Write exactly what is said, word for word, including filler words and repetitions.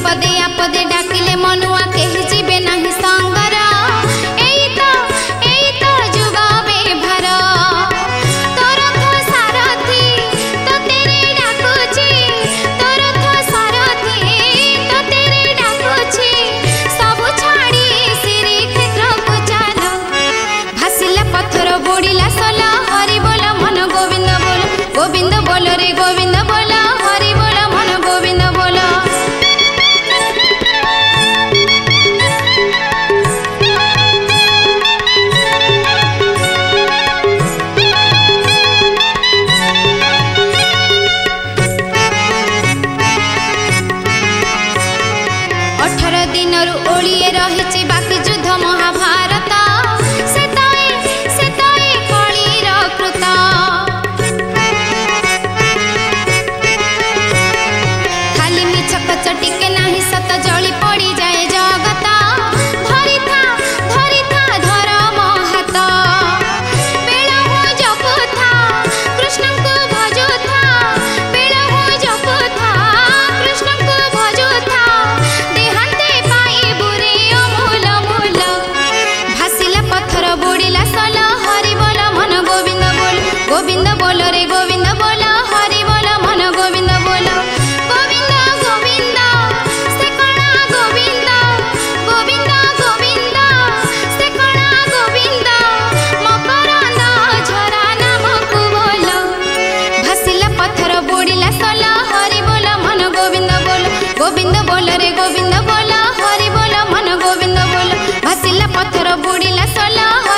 विपदे आपदे डाकिले मनुआ केहि जीवे नाही संगर एई तो एई तो जुगा बेभार तोर तो सारथी तो तेरे डाकुची तोर तो सारथी तो तेरे डाकुची सब छाड़ी श्री क्षेत्र को चल भासिला पत्थर बुड़िला सल हरि बोल मन गोविंद बोल गोविंद बोल रे गोविंद बोल हरि बोल मन गोविंद बोल अठारह दिन ओलिए रही बाकी युद्ध महाभारत से तए से तए कलीर कृत खाली मिछ कचटी के नाही सत जली पड़ी जाए जगत धरी था धरी था धर्म हाथ बेल हो जपु था कृष्ण को भजु था बेल हो जपु था कृष्ण को भजु था देहांते पाई बुरे अमूल मूल भासिला पत्थर बुड़िला सल हरि बोल मन गोविंद बोल गोविंद बोल रे गोविंद बोल हरि बोल मन गोविंद बोल गोविंद गोविंद से कणा गोविंद गोविंद गोविंद से कणा गोविंद मकरंद झरा नामकु बोल भासिला पत्थर बुड़िला सल हरि बोल मन गोविंद बोल गोविंद बोल रे गोविंद बोल हरि बोल मन गोविंद बोल भासिला पत्थर बुड़िला सल